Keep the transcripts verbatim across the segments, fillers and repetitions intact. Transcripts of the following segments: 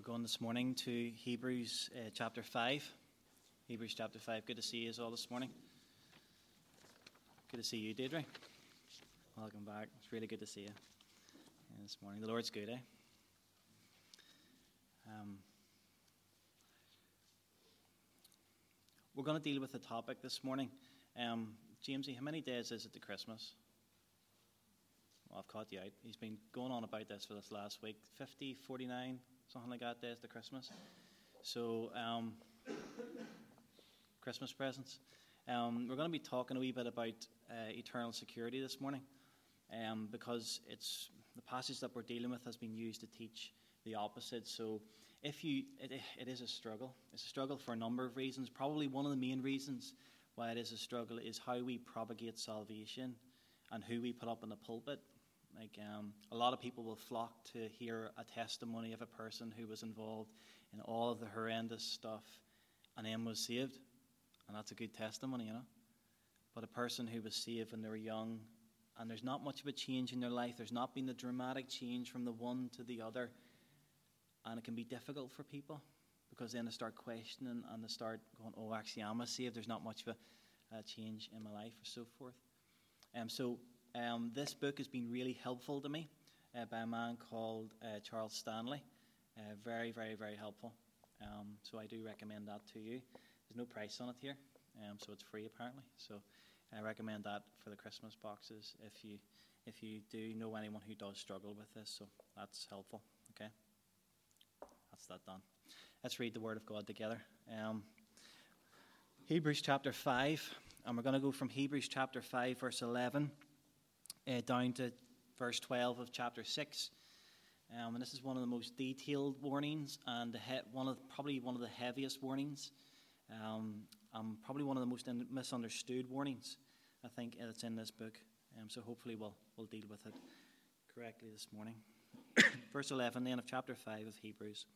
going this morning to Hebrews uh, chapter five. Hebrews chapter five. Good to see you all this morning. Good to see you, Deirdre. Welcome back. It's really good to see you uh, this morning. The Lord's good, eh? Um, we're going to deal with a topic this morning. Um, Jamesy, how many days is it to Christmas? Well, I've caught you out. He's been going on about this for this last week. fifty, forty-nine, something like that, days to Christmas. So, um, Christmas presents. Um, we're going to be talking a wee bit about uh, eternal security this morning, um, because it's the passage that we're dealing with has been used to teach the opposite. So, if you, it, it is a struggle. It's a struggle for a number of reasons. Probably one of the main reasons why it is a struggle is how we propagate salvation and who we put up in the pulpit. Like um, a lot of people will flock to hear a testimony of a person who was involved in all of the horrendous stuff and then was saved. And that's a good testimony, you know. But a person who was saved when they were young and there's not much of a change in their life, there's not been a dramatic change from the one to the other. And it can be difficult for people because then they start questioning and they start going, oh, actually, am I saved? There's not much of a, a change in my life or so forth. Um, so um, this book has been really helpful to me uh, by a man called uh, Charles Stanley. Uh, very, very, very helpful. Um, so I do recommend that to you. There's no price on it here, um, so it's free apparently. So I recommend that for the Christmas boxes if you if you do know anyone who does struggle with this. So that's helpful. Okay, that's that done. Let's read the Word of God together. Um, Hebrews chapter five, and we're going to go from Hebrews chapter five, verse eleven, uh, down to verse twelve of chapter six. Um, and this is one of the most detailed warnings, and the he- one of probably one of the heaviest warnings. Um, um, probably one of the most in- misunderstood warnings, I think, that's in this book. Um, so hopefully we'll we'll deal with it correctly this morning. Verse eleven then of chapter five of Hebrews.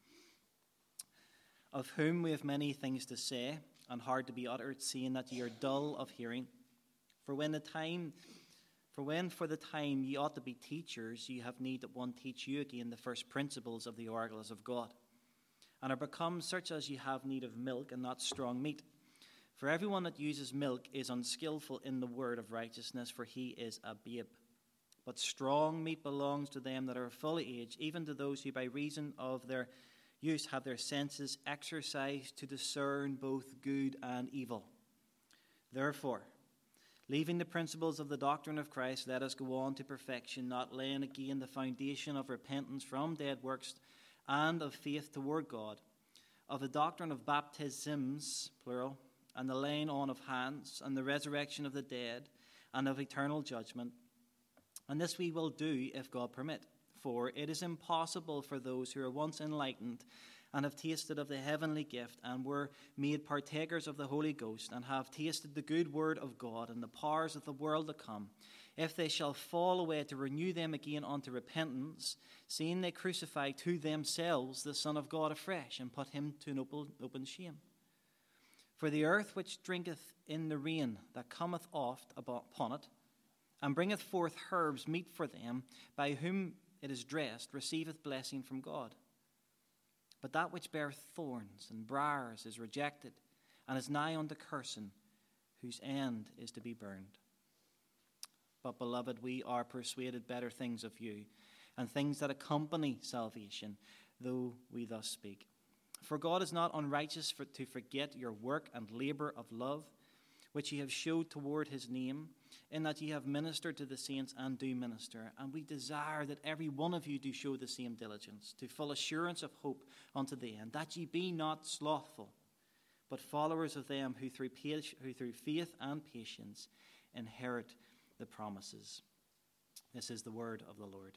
Of whom we have many things to say, and hard to be uttered, seeing that ye are dull of hearing. For when the time, for when for the time ye ought to be teachers, ye have need that one teach you again the first principles of the oracles of God, and are become such as ye have need of milk and not strong meat. For everyone that uses milk is unskillful in the word of righteousness, for he is a babe. But strong meat belongs to them that are fully aged, even to those who by reason of their use have their senses exercised to discern both good and evil. Therefore, leaving the principles of the doctrine of Christ, let us go on to perfection, not laying again the foundation of repentance from dead works and of faith toward God, of the doctrine of baptisms, plural, and the laying on of hands, and the resurrection of the dead, and of eternal judgment. And this we will do if God permit. For it is impossible for those who are once enlightened and have tasted of the heavenly gift and were made partakers of the Holy Ghost and have tasted the good word of God and the powers of the world to come, if they shall fall away, to renew them again unto repentance, seeing they crucify to themselves the Son of God afresh and put him to an open, open shame. For the earth which drinketh in the rain that cometh oft upon it, and bringeth forth herbs meet for them, by whom it is dressed, receiveth blessing from God. But that which beareth thorns and briars is rejected, and is nigh unto cursing, whose end is to be burned. But, beloved, we are persuaded better things of you, and things that accompany salvation, though we thus speak. For God is not unrighteous for, to forget your work and labour of love, which ye have showed toward his name, in that ye have ministered to the saints and do minister. And we desire that every one of you do show the same diligence, to full assurance of hope unto the end, that ye be not slothful, but followers of them who through, who through faith and patience inherit the promises. This is the word of the Lord.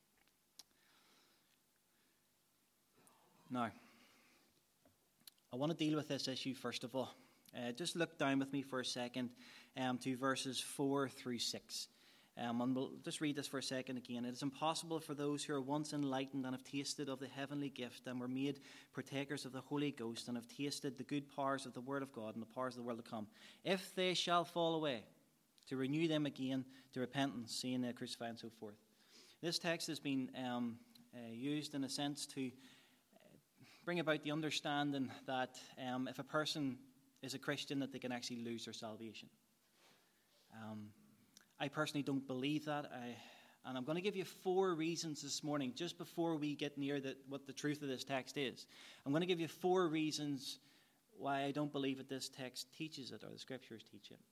Now, I want to deal with this issue first of all. Uh, just look down with me for a second um, to verses four through six. Um, and we'll just read this for a second again. It is impossible for those who are once enlightened and have tasted of the heavenly gift and were made partakers of the Holy Ghost and have tasted the good powers of the word of God and the powers of the world to come, if they shall fall away, to renew them again to repentance, seeing they are crucified and so forth. This text has been um, uh, used in a sense to bring about the understanding that um, if a person is a Christian, that they can actually lose their salvation. Um, I personally don't believe that. I, and I'm going to give you four reasons this morning, just before we get near the, what the truth of this text is. I'm going to give you four reasons why I don't believe that this text teaches it, or the Scriptures teach it.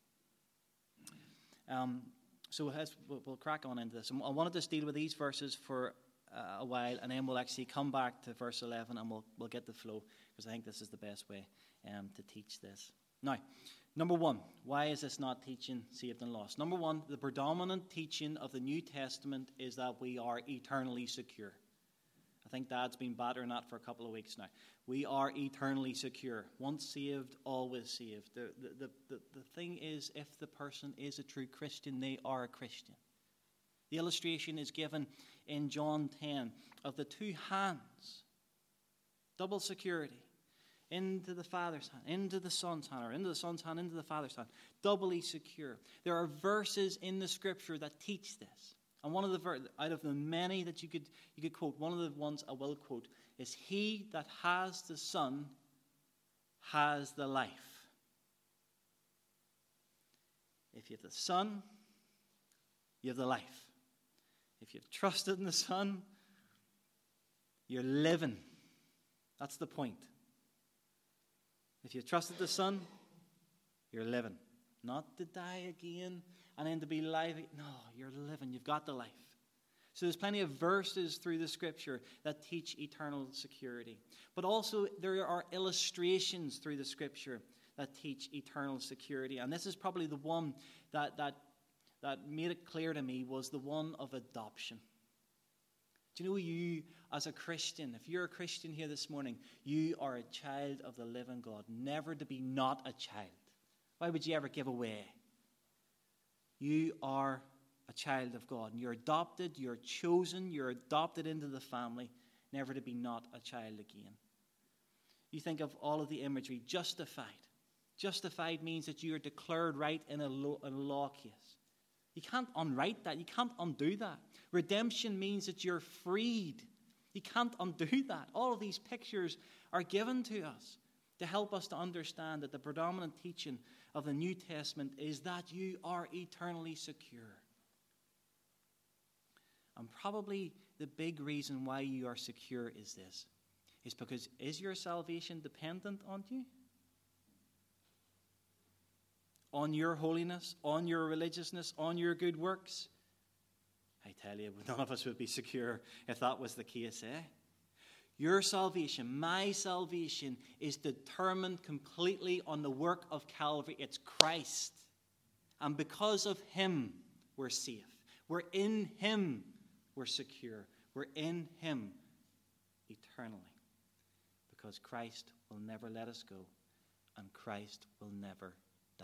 Um, so as we'll, we'll crack on into this. I wanted to deal with these verses for uh, a while, and then we'll actually come back to verse eleven, and we'll we'll get the flow, because I think this is the best way um, to teach this. Now, number one, why is this not teaching saved and lost? Number one, the predominant teaching of the New Testament is that we are eternally secure. I think Dad's been battering that for a couple of weeks now. We are eternally secure. Once saved, always saved. The, the, the, the thing is, if the person is a true Christian, they are a Christian. The illustration is given in John ten of the two hands. Double security. Into the Father's hand, into the Son's hand, or into the Son's hand, into the Father's hand. Doubly secure. There are verses in the Scripture that teach this. And one of the ver- out of the many that you could you could quote, one of the ones I will quote is, "He that has the Son has the life." If you have the Son, you have the life. If you've trusted in the Son, you're living. That's the point. If you've trusted the Son, you're living. Not to die again and then to be alive. No, you're living. You've got the life. So there's plenty of verses through the Scripture that teach eternal security. But also there are illustrations through the Scripture that teach eternal security. And this is probably the one that, that, that made it clear to me, was the one of adoption. Do you know, you as a Christian, if you're a Christian here this morning, you are a child of the living God, never to be not a child. Why would you ever give away? You are a child of God, and you're adopted, you're chosen, you're adopted into the family, never to be not a child again. You think of all of the imagery, justified. Justified means that you are declared right in a law, in a law case. You can't unwrite that. You can't undo that. Redemption means that you're freed. You can't undo that. All of these pictures are given to us to help us to understand that the predominant teaching of the New Testament is that you are eternally secure. And probably the big reason why you are secure is this. Is because, is your salvation dependent on you? On your holiness, on your religiousness, on your good works? I tell you, none of us would be secure if that was the case, eh? Your salvation, my salvation, is determined completely on the work of Calvary. It's Christ. And because of Him, we're safe. We're in Him, we're secure. We're in Him eternally. Because Christ will never let us go, and Christ will never die.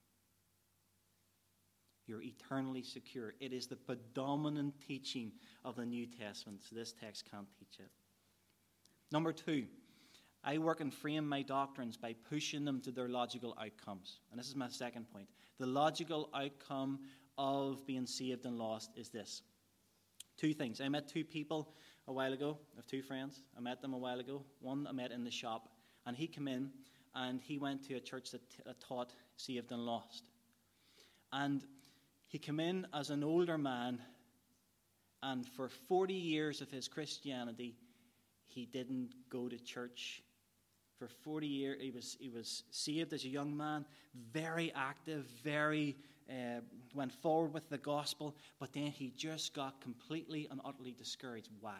You're eternally secure. It is the predominant teaching of the New Testament, so this text can't teach it. Number two, I work and frame my doctrines by pushing them to their logical outcomes. And this is my second point. The logical outcome of being saved and lost is this. Two things. I met two people a while ago. I have two friends. I met them a while ago. One I met in the shop, and he came in, and he went to a church that, t- that taught saved and lost. And he came in as an older man, and for forty years of his Christianity, he didn't go to church. For forty years, he was he was saved as a young man, very active, very uh, went forward with the gospel, but then he just got completely and utterly discouraged. Why?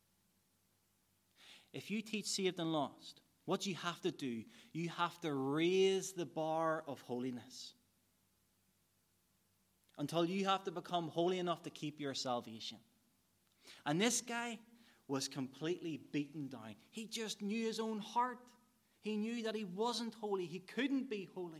If you teach saved and lost, what you have to do, you have to raise the bar of holiness until you have to become holy enough to keep your salvation. And this guy was completely beaten down. He just knew his own heart. He knew that he wasn't holy. He couldn't be holy.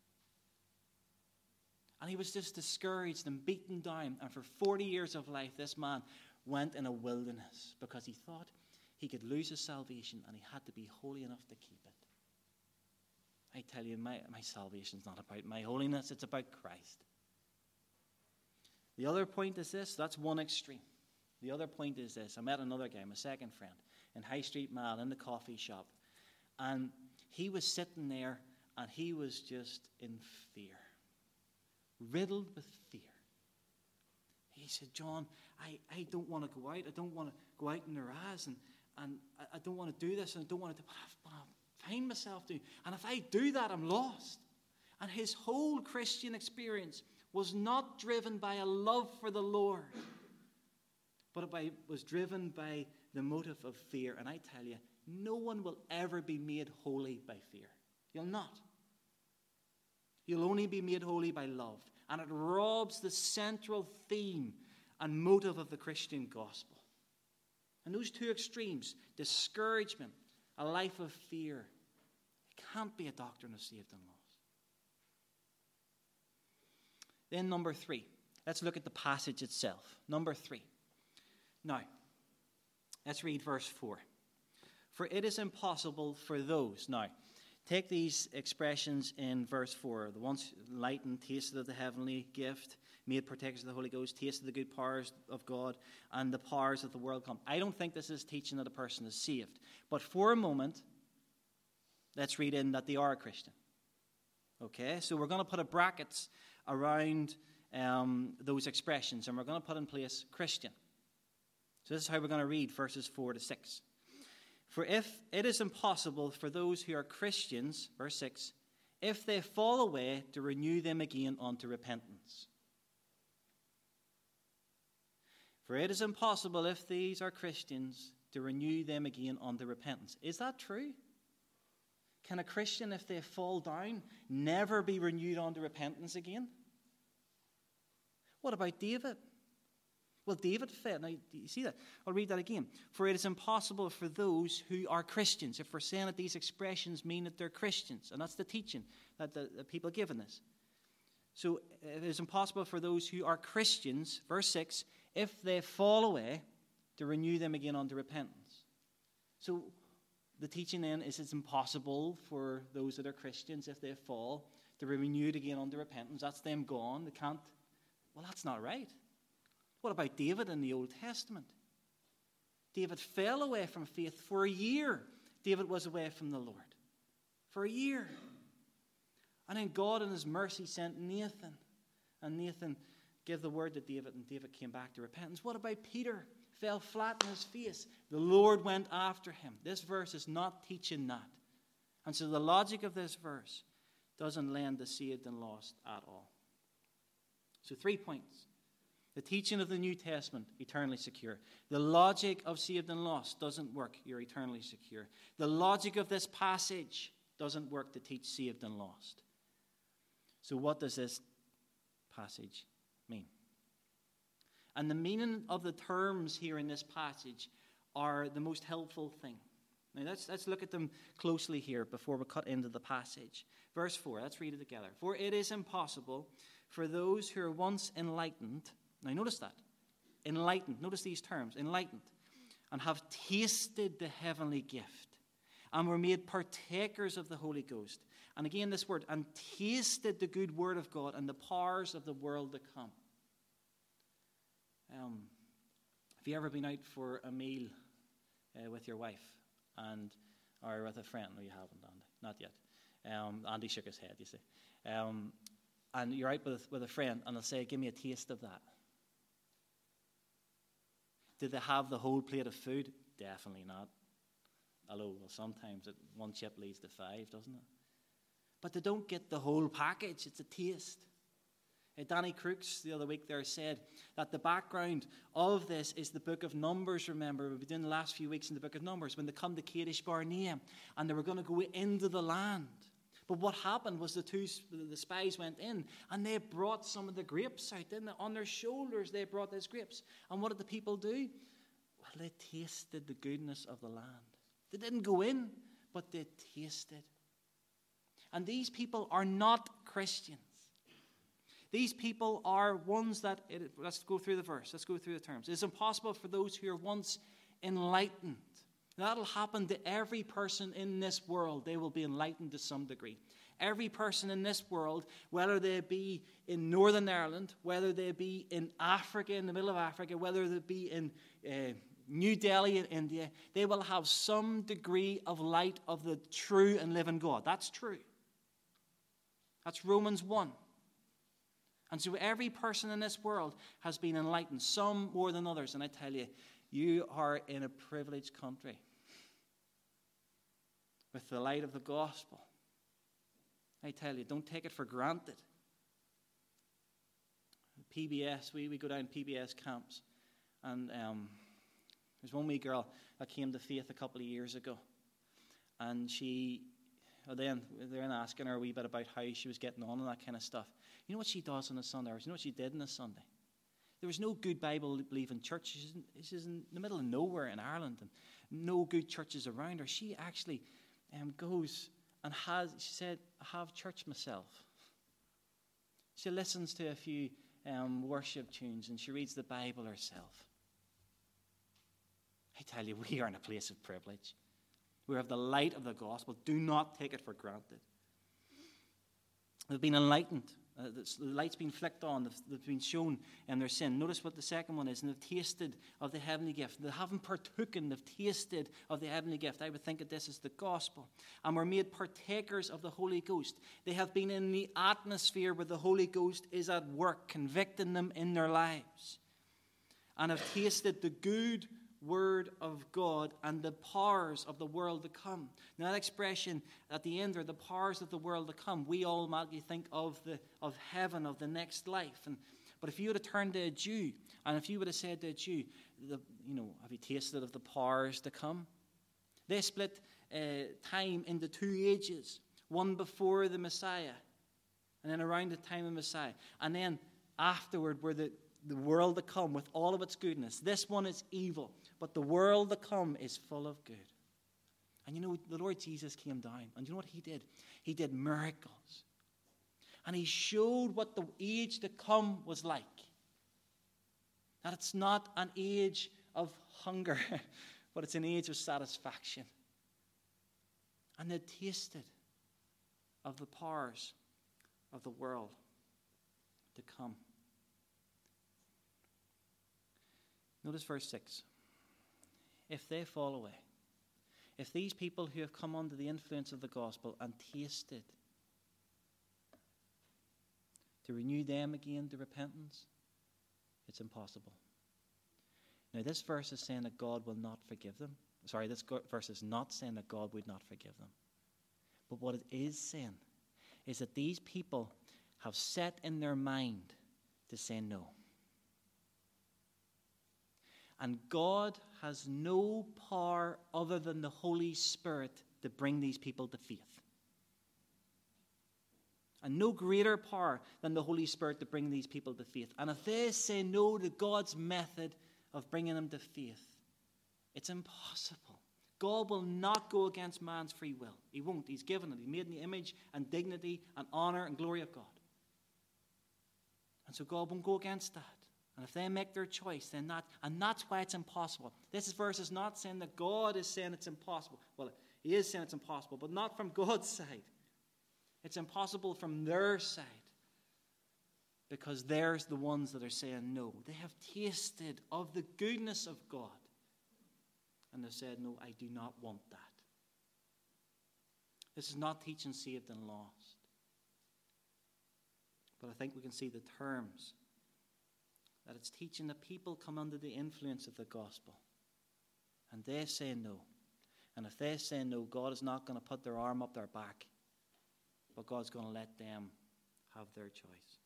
And he was just discouraged and beaten down. And for forty years of life, this man went in a wilderness because he thought he could lose his salvation and he had to be holy enough to keep it. I tell you, my, my salvation is not about my holiness. It's about Christ. The other point is this. That's one extreme. The other point is this. I met another guy, my second friend, in High Street Mall in the coffee shop. And he was sitting there and he was just in fear. Riddled with fear. He said, John, I, I don't want to go out. I don't want to go out in the raz. And, and I, I don't want to do this. And I don't want to do but I find myself doing. And if I do that, I'm lost. And his whole Christian experience was not driven by a love for the Lord, but it was driven by the motive of fear. And I tell you, no one will ever be made holy by fear. You'll not. You'll only be made holy by love. And it robs the central theme and motive of the Christian gospel. And those two extremes, discouragement, a life of fear, it can't be a doctrine of saved and lost. Then number three, let's look at the passage itself. Number three. Now, let's read verse four. For it is impossible for those. Now, take these expressions in verse four. The once enlightened, tasted of the heavenly gift, made partakers of the Holy Ghost, tasted the good powers of God, and the powers of the world come. I don't think this is teaching that a person is saved. But for a moment, let's read in that they are a Christian. Okay, so we're going to put a brackets around um, those expressions, and we're going to put in place Christian. So this is how we're going to read verses four to six. For if it is impossible for those who are Christians, verse six, if they fall away, to renew them again unto repentance. For it is impossible, if these are Christians, to renew them again unto repentance. Is that true? Can a Christian, if they fall down, never be renewed unto repentance again? What about David? Well, David fell. Now, do you see that? I'll read that again. For it is impossible for those who are Christians. If we're saying that these expressions mean that they're Christians, and that's the teaching that the, the people given us. So it is impossible for those who are Christians, verse six, if they fall away, to renew them again unto repentance. So the teaching then is it's impossible for those that are Christians, if they fall, to be renewed again unto repentance. That's them gone. They can't. Well, that's not right. What about David in the Old Testament? David fell away from faith for a year. David was away from the Lord for a year. And then God in his mercy sent Nathan. And Nathan gave the word to David, and David came back to repentance. What about Peter? Fell flat on his face. The Lord went after him. This verse is not teaching that. And so the logic of this verse doesn't lend the saved and lost at all. So three points. The teaching of the New Testament, eternally secure. The logic of saved and lost doesn't work. You're eternally secure. The logic of this passage doesn't work to teach saved and lost. So what does this passage mean? And the meaning of the terms here in this passage are the most helpful thing. Now let's, let's look at them closely here before we cut into the passage. Verse four, let's read it together. For it is impossible for those who are once enlightened. Now notice that. Enlightened. Notice these terms. Enlightened. And have tasted the heavenly gift. And were made partakers of the Holy Ghost. And again this word. And tasted the good word of God and the powers of the world to come. Um, have you ever been out for a meal uh, with your wife? and Or with a friend? No, you haven't, Andy. Not yet. Um, Andy shook his head, you see. Um, and you're out with, with a friend and they'll say, give me a taste of that. Did they have the whole plate of food? Definitely not. Although, well, sometimes it, one chip leads to five, doesn't it? But they don't get the whole package. It's a taste. Uh, Danny Crooks the other week there said that the background of this is the book of Numbers, remember. We've been doing the last few weeks in the book of Numbers when they come to Kadesh Barnea and they were going to go into the land. But what happened was the two the spies went in and they brought some of the grapes out, didn't they? On their shoulders they brought those grapes. And what did the people do? Well, they tasted the goodness of the land. They didn't go in, but they tasted. And these people are not Christians. These people are ones that, it, let's go through the verse, let's go through the terms. It's impossible for those who are once enlightened. That'll happen to every person in this world. They will be enlightened to some degree. Every person in this world, whether they be in Northern Ireland, whether they be in Africa, in the middle of Africa, whether they be in uh, New Delhi in India, they will have some degree of light of the true and living God. That's true. That's Romans one. And so every person in this world has been enlightened, some more than others. And I tell you, you are in a privileged country with the light of the gospel. I tell you, don't take it for granted. P B S, we, we go down P B S camps. And um, there's one wee girl that came to faith a couple of years ago. And she, well then, they're asking her a wee bit about how she was getting on and that kind of stuff. You know what she does on a Sunday? Or you know what she did on a Sunday? There was no good Bible-believing church. She's in, she's in the middle of nowhere in Ireland, and no good churches around her. She actually um, goes and has, she said, I have church myself. She listens to a few um, worship tunes, and she reads the Bible herself. I tell you, we are in a place of privilege. We have the light of the gospel. Do not take it for granted. They've been enlightened. Uh, the light's been flicked on. They've, they've been shown in their sin. Notice what the second one is. And they've tasted of the heavenly gift. They haven't partooken. They've tasted of the heavenly gift. I would think that this is the gospel. And were made partakers of the Holy Ghost. They have been in the atmosphere where the Holy Ghost is at work, convicting them in their lives. And have tasted the good word of God and the powers of the world to come. Now that expression at the end, or the powers of the world to come, we automatically think of the of heaven, of the next life. And but if you would have turned to a Jew, and if you would have said to a Jew, the, you know, have you tasted of the powers to come? They split uh, time into two ages, one before the Messiah, and then around the time of Messiah, and then afterward were the the world to come with all of its goodness. This one is evil, but the world to come is full of good. And you know, the Lord Jesus came down, and you know what he did? He did miracles. And he showed what the age to come was like. That it's not an age of hunger, but it's an age of satisfaction. And they tasted of the powers of the world to come. Notice verse six. If they fall away, if these people who have come under the influence of the gospel and tasted, to renew them again to repentance, it's impossible. Now this verse is saying that God will not forgive them. Sorry, this verse is not saying that God would not forgive them. But what it is saying is that these people have set in their mind to say no. And God has no power other than the Holy Spirit to bring these people to faith. And no greater power than the Holy Spirit to bring these people to faith. And if they say no to God's method of bringing them to faith, it's impossible. God will not go against man's free will. He won't. He's given it. He's made in the image and dignity and honor and glory of God. And so God won't go against that. And if they make their choice, then that, and that's why it's impossible. This verse is not saying that God is saying it's impossible. Well, he is saying it's impossible, but not from God's side. It's impossible from their side, because they're the ones that are saying no. They have tasted of the goodness of God, and they've said, no, I do not want that. This is not teaching saved and lost. But I think we can see the terms. That it's teaching that people come under the influence of the gospel. And they say no. And if they say no, God is not going to put their arm up their back. But God's going to let them have their choice.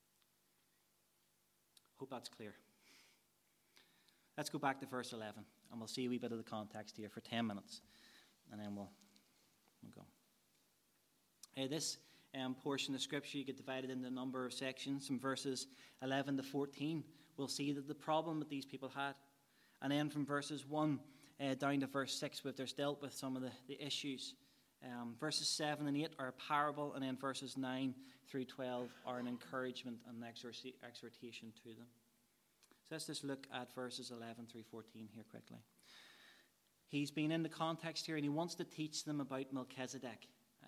Hope that's clear. Let's go back to verse eleven. And we'll see a wee bit of the context here for ten minutes. And then we'll, we'll go. Hey, this Um, portion of Scripture, you get divided into a number of sections. From verses eleven to fourteen, we'll see that the problem that these people had. And then from verses one uh, down to verse six, we've just dealt with some of the, the issues. Um, verses seven and eight are a parable, and then verses nine through twelve are an encouragement and exhort- exhortation to them. So let's just look at verses eleven through fourteen here quickly. He's been in the context here, and he wants to teach them about Melchizedek.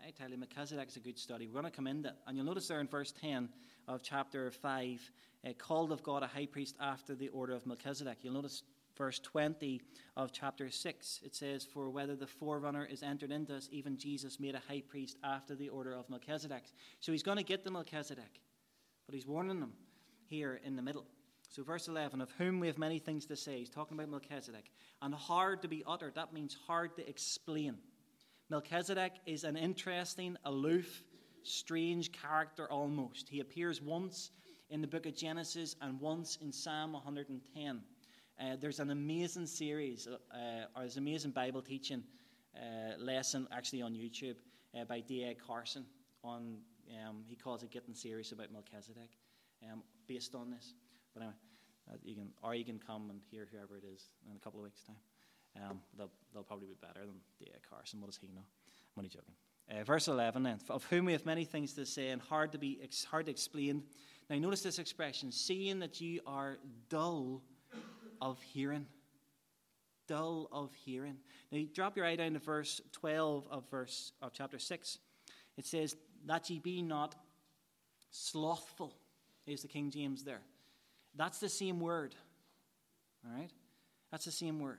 I tell you, Melchizedek is a good study. We're going to come into it. And you'll notice there in verse ten of chapter five, uh, called of God a high priest after the order of Melchizedek. You'll notice verse twenty of chapter six. It says, for whether the forerunner is entered into us, even Jesus made a high priest after the order of Melchizedek. So he's going to get the Melchizedek. But he's warning them here in the middle. So verse eleven, of whom we have many things to say. He's talking about Melchizedek. And hard to be uttered. That means hard to explain. Melchizedek is an interesting, aloof, strange character almost. He appears once in the book of Genesis and once in Psalm one hundred ten. Uh, there's an amazing series, uh, or there's an amazing Bible teaching uh, lesson actually on YouTube uh, by D A Carson. On um, he calls it Getting Serious About Melchizedek, um, based on this. But anyway, uh, you can, or you can come and hear whoever it is in a couple of weeks' time. Um, they'll, they'll probably be better than D A Carson. What does he know? I'm only joking. Uh, verse eleven then, of whom we have many things to say and hard to be ex- hard to explain. Now notice this expression, seeing that you are dull of hearing. Dull of hearing. Now you drop your eye down to verse twelve of verse of chapter six. It says, that ye be not slothful, is the King James there. That's the same word. All right? That's the same word.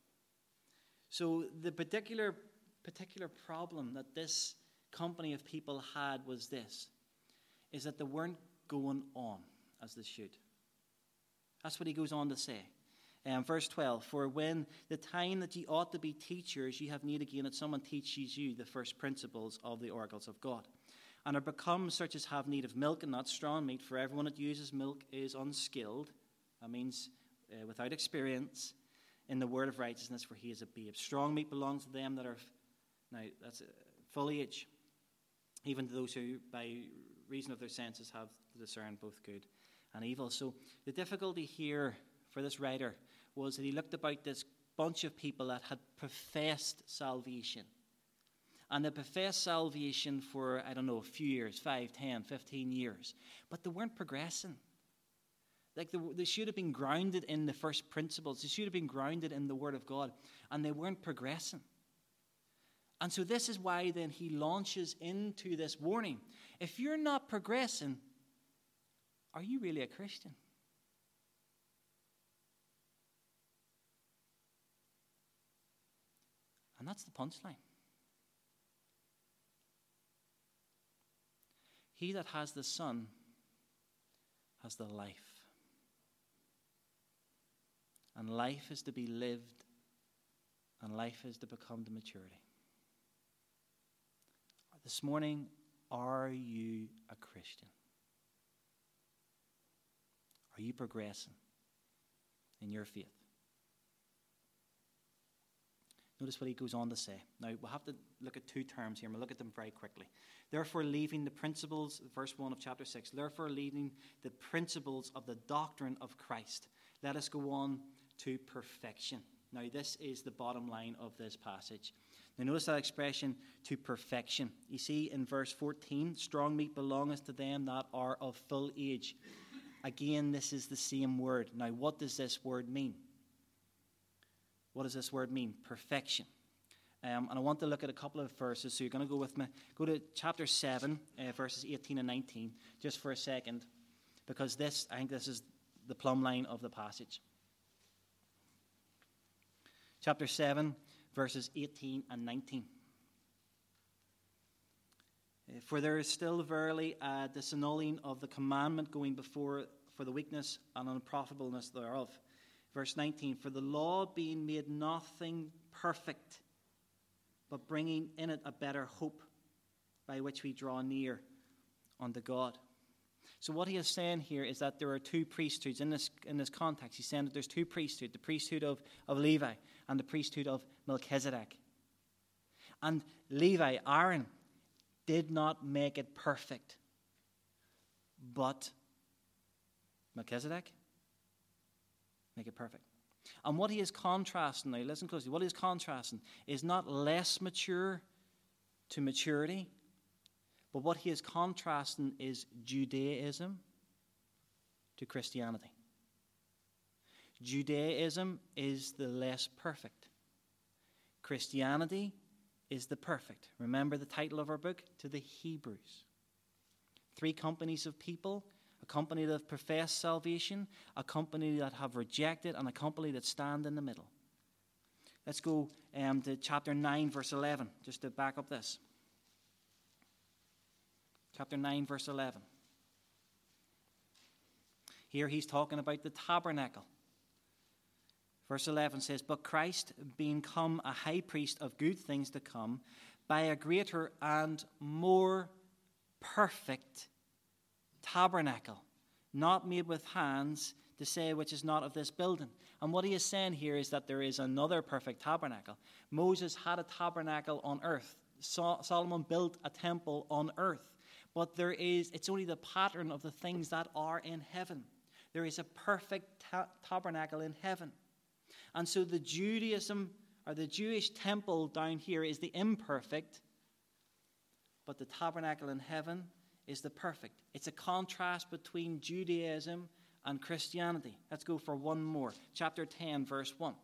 So the particular particular problem that this company of people had was this, is that they weren't going on as they should. That's what he goes on to say. Um, verse twelve, for when the time that ye ought to be teachers, ye have need again that someone teaches you the first principles of the oracles of God. And are become such as have need of milk and not strong meat, for everyone that uses milk is unskilled. That means uh, without experience in the word of righteousness, for he is a babe. Strong meat belongs to them that are, now that's uh, full age, even to those who by reason of their senses have to discern both good and evil. So the difficulty here for this writer was that he looked about this bunch of people that had professed salvation. And they professed salvation for, I don't know, a few years, five, ten, fifteen years. But they weren't progressing. Like they, they should have been grounded in the first principles. They should have been grounded in the Word of God. And they weren't progressing. And so this is why then he launches into this warning. If you're not progressing, are you really a Christian? And that's the punchline. He that has the Son has the life. And life is to be lived, and life is to become to maturity. This morning, are you a Christian? Are you progressing in your faith? Notice what he goes on to say. Now, we'll have to look at two terms here, and we'll look at them very quickly. Therefore, leaving the principles, verse one of chapter six, therefore leaving the principles of the doctrine of Christ, let us go on to perfection. Now, this is the bottom line of this passage. Now, notice that expression, to perfection. You see in verse fourteen, strong meat belongeth to them that are of full age. Again, this is the same word. Now, what does this word mean? What does this word mean? Perfection. Um, and I want to look at a couple of verses, so you're going to go with me. Go to chapter seven, uh, verses eighteen and nineteen, just for a second, because this, I think this is the plumb line of the passage. Chapter seven, verses eighteen and nineteen. Uh, For there is still verily a disannulling of the commandment going before for the weakness and unprofitableness thereof. Verse nineteen, for the law being made nothing perfect, but bringing in it a better hope, by which we draw near unto God. So what he is saying here is that there are two priesthoods in this in this context. He's saying that there's two priesthoods, the priesthood of, of Levi and the priesthood of Melchizedek. And Levi, Aaron, did not make it perfect, but Melchizedek make it perfect. And what he is contrasting, now listen closely, what he is contrasting is not less mature to maturity, but what he is contrasting is Judaism to Christianity. Judaism is the less perfect. Christianity is the perfect. Remember the title of our book? To the Hebrews. Three companies of people. A company that have professed salvation, a company that have rejected, and a company that stand in the middle. Let's go um, to chapter nine, verse eleven, just to back up this. Chapter nine, verse eleven. Here he's talking about the tabernacle. Verse eleven says, "But Christ, being come a high priest of good things to come, by a greater and more perfect tabernacle, not made with hands, to say which is not of this building." And what he is saying here is that there is another perfect tabernacle. Moses had a tabernacle on earth. So- Solomon built a temple on earth. But there is, it's only the pattern of the things that are in heaven. There is a perfect ta- tabernacle in heaven. And so the Judaism, or the Jewish temple down here is the imperfect, but the tabernacle in heaven is the perfect. It's a contrast between Judaism and Christianity. Let's go for one more. Chapter ten, verse one.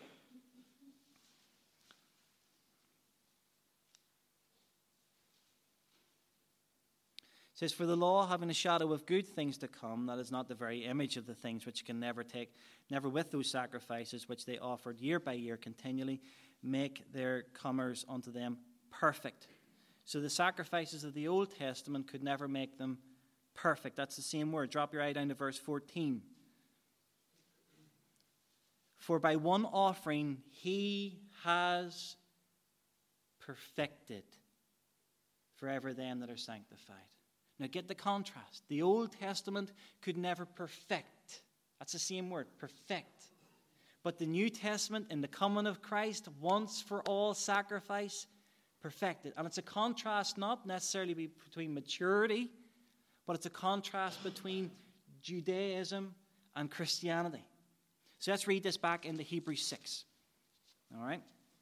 It says, "For the law, having a shadow of good things to come, that is not the very image of the things which can never take, never with those sacrifices which they offered year by year continually, make their comers unto them perfect." So the sacrifices of the Old Testament could never make them perfect. That's the same word. Drop your eye down to verse fourteen. "For by one offering he has perfected forever them that are sanctified." Now get the contrast. The Old Testament could never perfect. That's the same word, perfect. But the New Testament, in the coming of Christ, once for all sacrifice, perfected. And it's a contrast not necessarily between maturity, but it's a contrast between Judaism and Christianity. So let's read this back into Hebrews six. All right?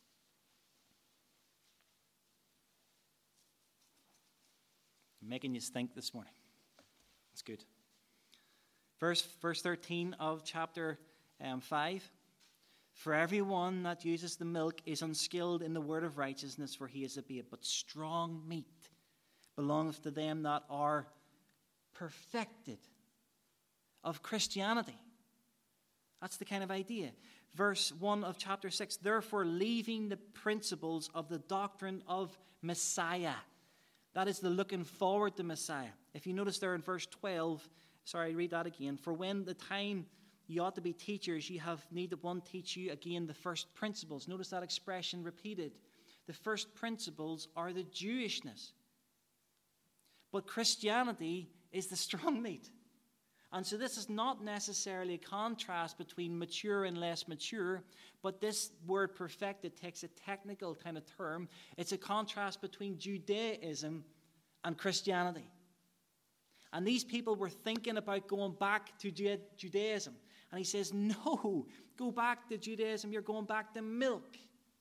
I'm making you think this morning. That's good. Verse, verse thirteen of chapter um, five. "For everyone that uses the milk is unskilled in the word of righteousness, for he is a babe. But strong meat belongeth to them that are perfected of Christianity." That's the kind of idea. Verse one of chapter six. "Therefore, leaving the principles of the doctrine of Messiah." That is the looking forward to Messiah. If you notice there in verse twelve, sorry, read that again. "For when the time you ought to be teachers, you have need that one teach you again the first principles." Notice that expression repeated. The first principles are the Jewishness. But Christianity is the strong meat. And so this is not necessarily a contrast between mature and less mature, but this word perfected takes a technical kind of term. It's a contrast between Judaism and Christianity. And these people were thinking about going back to Judaism. And he says, no, go back to Judaism. You're going back to milk.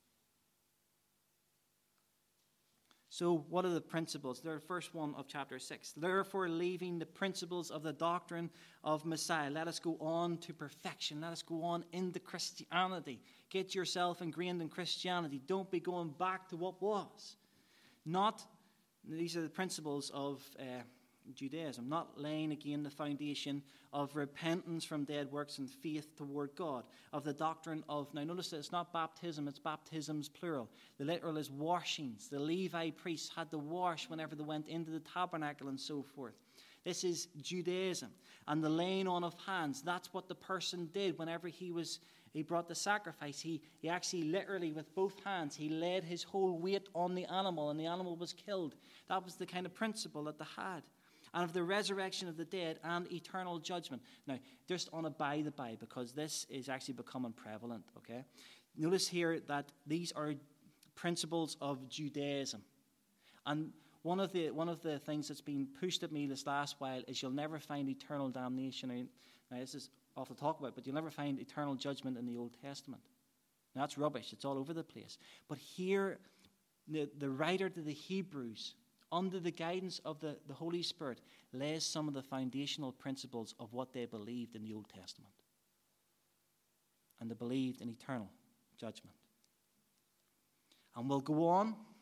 So what are the principles? They're the first one of chapter six. "Therefore, leaving the principles of the doctrine of Messiah." Let us go on to perfection. Let us go on into Christianity. Get yourself ingrained in Christianity. Don't be going back to what was. Not, these are the principles of uh, Judaism. Not laying again the foundation of repentance from dead works and faith toward God. Of the doctrine of, now notice that it's not baptism, it's baptisms plural. The literal is washings. The Levi priests had to wash whenever they went into the tabernacle and so forth. This is Judaism. And the laying on of hands, that's what the person did whenever he was he brought the sacrifice. He, he actually literally with both hands, he laid his whole weight on the animal and the animal was killed. That was the kind of principle that they had. And of the resurrection of the dead and eternal judgment. Now, just on a by the by, because this is actually becoming prevalent, okay? Notice here that these are principles of Judaism. And one of the one of the things that's been pushed at me this last while is you'll never find eternal damnation. Now, this is awful to talk about, but you'll never find eternal judgment in the Old Testament. Now, that's rubbish. It's all over the place. But here, the, the writer to the Hebrews, under the guidance of the, the Holy Spirit, lays some of the foundational principles of what they believed in the Old Testament. And they believed in eternal judgment. And we'll go on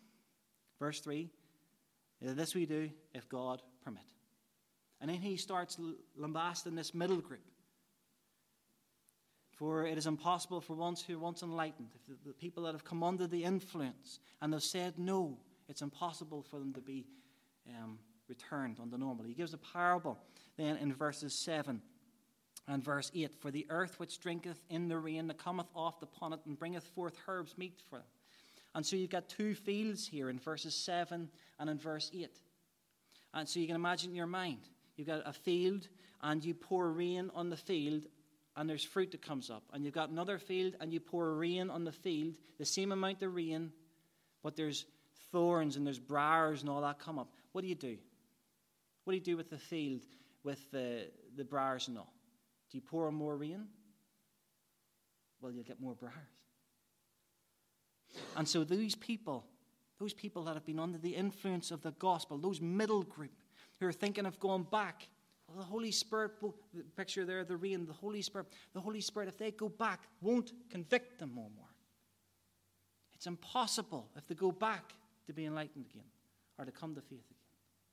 Verse three, this we do if God permit. And then he starts lambasting this middle group. For it is impossible for ones who are once enlightened, if the, the people that have come under the influence and have said no, it's impossible for them to be um, returned unto normal. He gives a parable then in verses seven and verse eight. For the earth which drinketh in the rain that cometh oft upon it and bringeth forth herbs meet for them. And so you've got two fields here in verses seven and in verse eight. And so you can imagine in your mind, you've got a field and you pour rain on the field and there's fruit that comes up. And you've got another field and you pour rain on the field, the same amount of rain, but there's thorns and there's briars and all that come up. What do you do? What do you do with the field with the, the briars and all? Do you pour more rain? Well, you'll get more briars. And so these people, those people that have been under the influence of the gospel, those middle group who are thinking of going back, well, the Holy Spirit, the picture there, the rain, the Holy Spirit, the Holy Spirit, if they go back, won't convict them no more. It's impossible if they go back to be enlightened again or to come to faith again.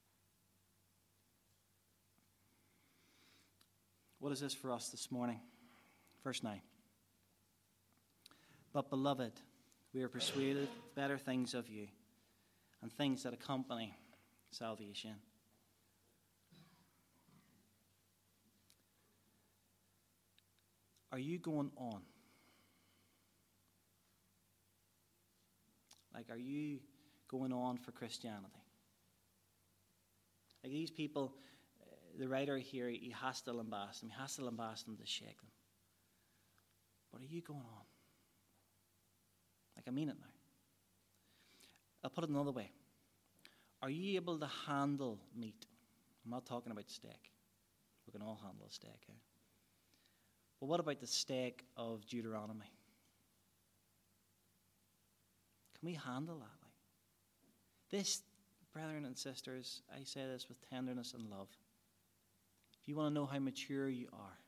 What is this for us this morning? Verse nine. But beloved, we are persuaded better things of you and things that accompany salvation. Are you going on? Like, are you going on for Christianity? Like these people, the writer here, he has to lambast them. He has to lambast them to shake them. But are you going on? Like, I mean it now. I'll put it another way. Are you able to handle meat? I'm not talking about steak. We can all handle a steak, eh? But what about the steak of Deuteronomy? Can we handle that? Like this, brethren and sisters, I say this with tenderness and love. If you want to know how mature you are,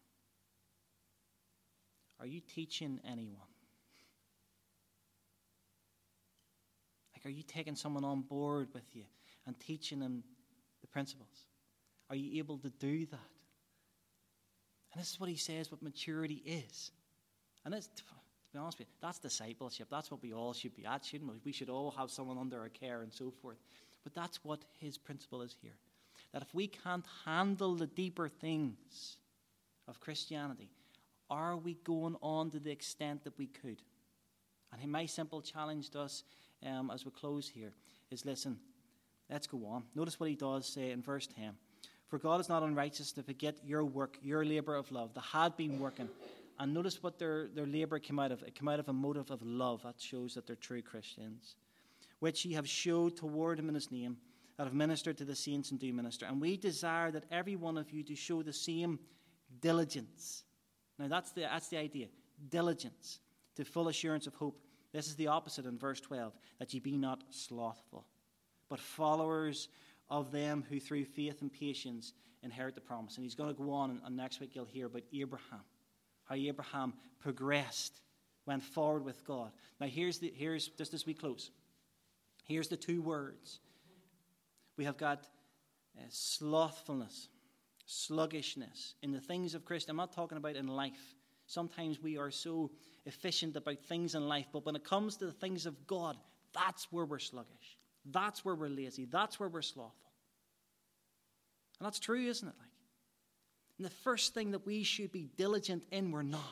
are you teaching anyone? Like, are you taking someone on board with you and teaching them the principles? Are you able to do that? And this is what he says what maturity is. And it's, to be honest with you, that's discipleship. That's what we all should be at, shouldn't we? We should all have someone under our care and so forth. But that's what his principle is here. That if we can't handle the deeper things of Christianity, are we going on to the extent that we could? And my simple challenge to us um, as we close here is, listen, let's go on. Notice what he does say in verse ten. For God is not unrighteous to forget your work, your labor of love. They had been working. And notice what their, their labor came out of. It came out of a motive of love. That shows that they're true Christians. Which ye have showed toward him in his name, that have ministered to the saints and do minister. And we desire that every one of you do show the same diligence. Now that's the, that's the idea. Diligence to full assurance of hope. This is the opposite in verse twelve. That ye be not slothful, but followers of them who through faith and patience inherit the promise. And he's going to go on, and, and next week you'll hear about Abraham. How Abraham progressed, went forward with God. Now here's, the, here's just as we close. Here's the two words. We have got uh, slothfulness, sluggishness in the things of Christ. I'm not talking about in life. Sometimes we are so efficient about things in life, but when it comes to the things of God, that's where we're sluggish. That's where we're lazy. That's where we're slothful. And that's true, isn't it? Like, and the first thing that we should be diligent in, we're not.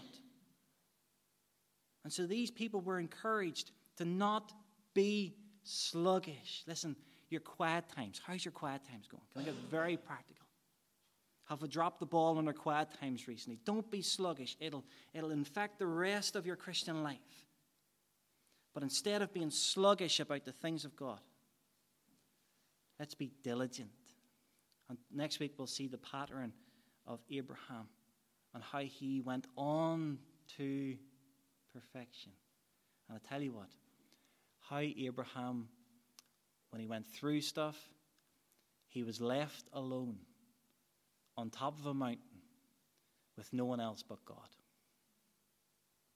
And so these people were encouraged to not be sluggish. Listen, your quiet times. How's your quiet times going? Can I get very practical? Have we dropped the ball on our quiet times recently? Don't be sluggish. It'll, it'll infect the rest of your Christian life. But instead of being sluggish about the things of God, let's be diligent. And next week we'll see the pattern of Abraham and how he went on to perfection. And I tell you what, how Abraham, when he went through stuff, he was left alone on top of a mountain with no one else but God.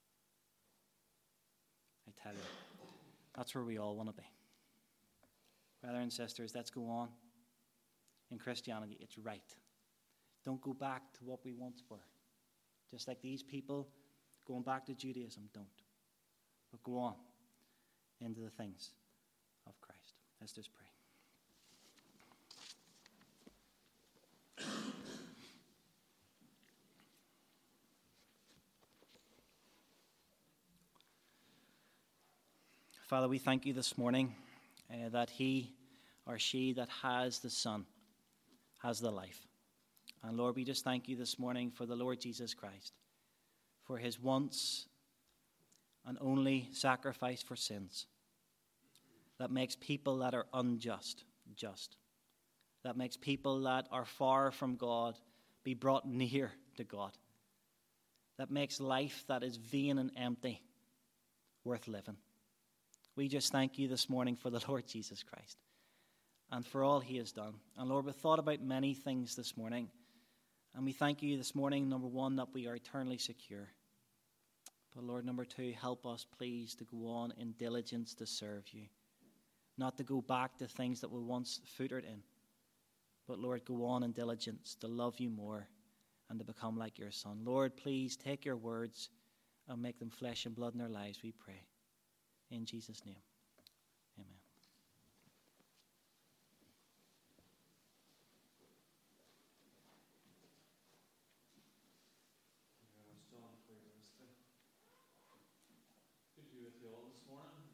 I tell you, that's where we all want to be. Brothers and sisters, let's go on. In Christianity, it's right. Don't go back to what we once were. Just like these people going back to Judaism, don't. But go on into the things of Christ. Let's just pray. Father, we thank you this morning uh, that he or she that has the Son has the life. And Lord, we just thank you this morning for the Lord Jesus Christ, for his once and only sacrifice for sins that makes people that are unjust just, that makes people that are far from God be brought near to God, that makes life that is vain and empty worth living. We just thank you this morning for the Lord Jesus Christ and for all he has done. And Lord, we've thought about many things this morning. And we thank you this morning, number one, that we are eternally secure. But Lord, number two, help us, please, to go on in diligence to serve you. Not to go back to things that we once footed in. But Lord, go on in diligence to love you more and to become like your Son. Lord, please take your words and make them flesh and blood in our lives, we pray. In Jesus' name, amen. Good to be with you all this morning.